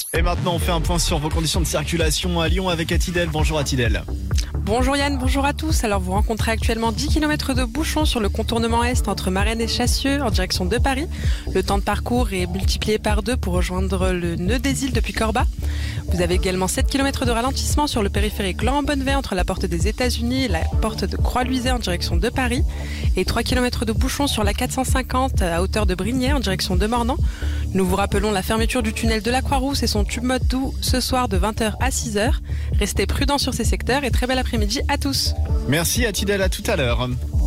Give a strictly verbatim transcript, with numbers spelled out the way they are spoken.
Et maintenant, on fait un point sur vos conditions de circulation à Lyon avec Atidel. Bonjour Atidel. Bonjour Yann, bonjour à tous. Alors vous rencontrez actuellement dix kilomètres de bouchons sur le contournement est entre Marennes et Chassieux en direction de Paris. Le temps de parcours est multiplié par deux pour rejoindre le nœud des îles depuis Corba. Vous avez également sept kilomètres de ralentissement sur le périphérique Laurent-Bonnevet entre la porte des États-Unis et la porte de Croix-Luisay en direction de Paris. Et trois kilomètres de bouchons sur la quatre cent cinquante à hauteur de Brignais en direction de Mornan. Nous vous rappelons la fermeture du tunnel de la Croix-Rousse et son tube mode doux ce soir de vingt heures à six heures. Restez prudents sur ces secteurs et très bel après-midi à tous. Merci Atidel, à tout à l'heure.